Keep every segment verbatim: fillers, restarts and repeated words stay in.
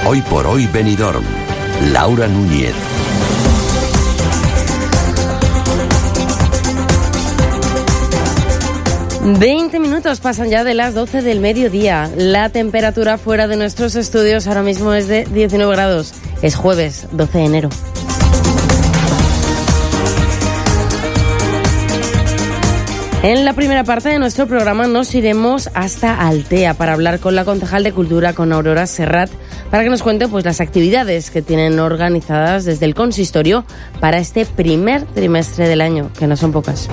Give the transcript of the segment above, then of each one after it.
Hoy por hoy Benidorm. Laura Núñez. veinte minutos pasan ya de las doce del mediodía. La temperatura fuera de nuestros estudios ahora mismo es de diecinueve grados. Es jueves, doce de enero. En la primera parte de nuestro programa nos iremos hasta Altea para hablar con la concejal de Cultura, con Aurora Serrat, para que nos cuente pues las actividades que tienen organizadas desde el consistorio para este primer trimestre del año, que no son pocas.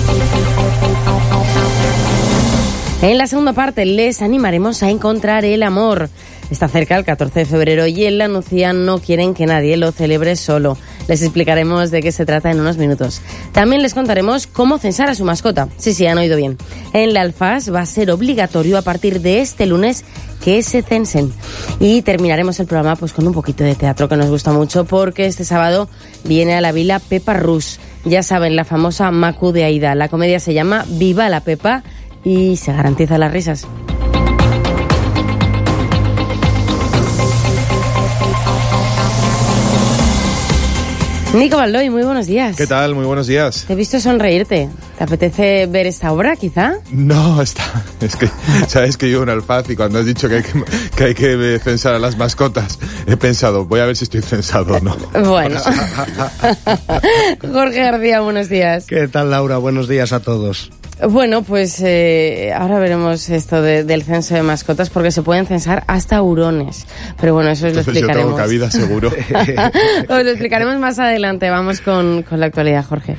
En la segunda parte les animaremos a encontrar el amor. Está cerca el catorce de febrero y en La Nucía no quieren que nadie lo celebre solo. Les explicaremos de qué se trata en unos minutos. También les contaremos cómo censar a su mascota. Sí, sí, han oído bien. En la Alfaz va a ser obligatorio a partir de este lunes que se censen. Y terminaremos el programa pues con un poquito de teatro que nos gusta mucho, porque este sábado viene a la Vila Pepa Rus. Ya saben, la famosa Macu de Aida. La comedia se llama Viva la Pepa y se garantiza las risas. Nico Baldoy, muy buenos días. ¿Qué tal? Muy buenos días. Te he visto sonreírte. ¿Te apetece ver esta obra, quizá? No, está. Es que, sabes que yo en Alfaz, y cuando has dicho que hay que, que hay que censar a las mascotas, he pensado, voy a ver si estoy censado o no. Bueno. Jorge García, buenos días. ¿Qué tal, Laura? Buenos días a todos. Bueno, pues eh, ahora veremos esto de, del censo de mascotas, porque se pueden censar hasta hurones. Pero bueno, eso os lo Entonces explicaremos. Yo tengo cabida, seguro. Os lo explicaremos más adelante. Vamos con, con la actualidad, Jorge.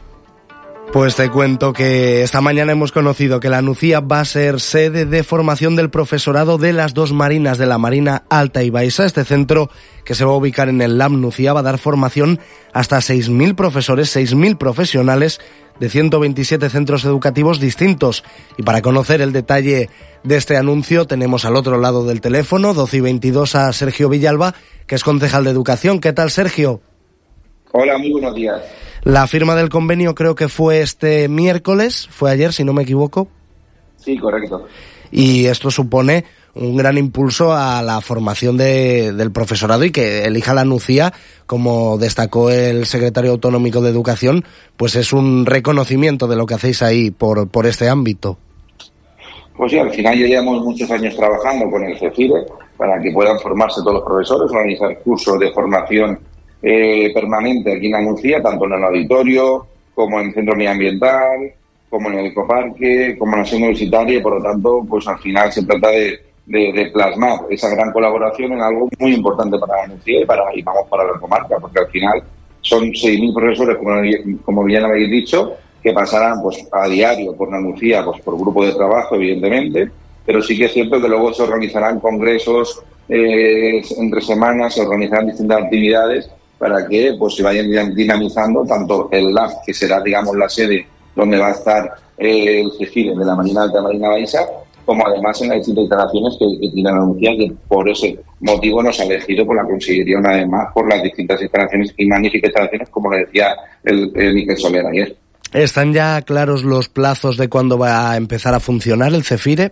Pues te cuento que esta mañana hemos conocido que la Nucía va a ser sede de formación del profesorado de las dos marinas, de la Marina Alta y Baixa. Este centro, que se va a ubicar en el Lab Nucía, va a dar formación hasta seis mil profesores, seis mil profesionales de ciento veintisiete centros educativos distintos. Y para conocer el detalle de este anuncio tenemos al otro lado del teléfono, doce y veintidós, a Sergio Villalba, que es concejal de Educación. ¿Qué tal, Sergio? Hola, muy buenos días. La firma del convenio creo que fue este miércoles, fue ayer, si no me equivoco. Sí, correcto. Y esto supone un gran impulso a la formación de, del profesorado, y que elija la Nucía, como destacó el secretario autonómico de Educación, pues es un reconocimiento de lo que hacéis ahí por, por este ámbito. Pues sí, al final ya llevamos muchos años trabajando con el CEFIRE para que puedan formarse todos los profesores, organizar cursos de formación eh, permanente aquí en la Nucía, tanto en el auditorio como en el centro medioambiental, como en el ecoparque, como en la sede universitaria, y por lo tanto, pues al final se trata de De, de plasmar esa gran colaboración en algo muy importante para la Nucía y, para, y vamos para la comarca, porque al final son seis mil profesores, como, como bien habéis dicho, que pasarán pues a diario por la Nucía, pues por grupo de trabajo, evidentemente, pero sí que es cierto que luego se organizarán congresos eh, entre semanas, se organizarán distintas actividades para que pues se vayan dinamizando tanto el lab, que será, digamos, la sede donde va a estar eh, el CEFIRE de la Marina Alta, Marina Baixa, como además en las distintas instalaciones que, que tiene la Nucía, que por ese motivo nos ha elegido por la Consellería, una vez más, por las distintas instalaciones y magníficas instalaciones, como le decía el, el Miquel Soler ayer. ¿Están ya claros los plazos de cuándo va a empezar a funcionar el CEFIRE?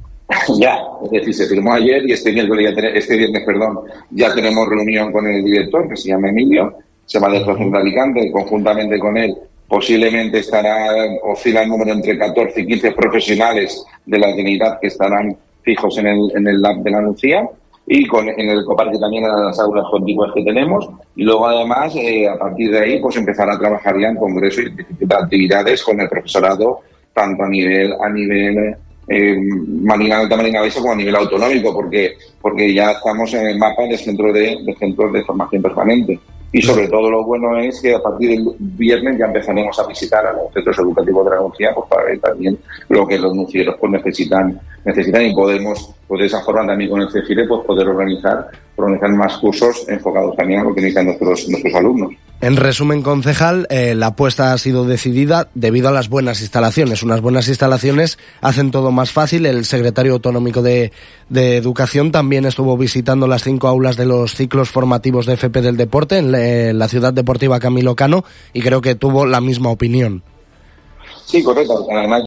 Ya, es decir, se firmó ayer y este miércoles, ya ten, este viernes, perdón, ya tenemos reunión con el director, que se llama Emilio, se va a desplazar de Alicante, conjuntamente con él. Posiblemente estará, oscila el número entre catorce y quince profesionales de la Trinidad que estarán fijos en el, en el lab de la Nucía, y con, en el ecoparque también, en las aulas contiguas que tenemos, y luego además eh, a partir de ahí pues empezar a trabajar ya en congresos y distintas actividades con el profesorado, tanto a nivel a nivel eh, Marina Alta, Marina Baixa, como a nivel autonómico, porque porque ya estamos en el mapa de centros de, de centros de formación permanente. Y sobre todo lo bueno es que a partir del viernes ya empezaremos a visitar a los centros educativos de la Nucía, pues para ver también lo que los nucieros pues necesitan necesitan y podemos, pues de esa forma también con el CEFIRE, pues poder organizar, organizar más cursos enfocados también a lo que necesitan nuestros, nuestros alumnos. En resumen, concejal, eh, la apuesta ha sido decidida debido a las buenas instalaciones. Unas buenas instalaciones hacen todo más fácil. El secretario autonómico de, de Educación también estuvo visitando las cinco aulas de los ciclos formativos de F P del deporte en la, en la Ciudad Deportiva Camilo Cano, y creo que tuvo la misma opinión. Sí, correcto. Además,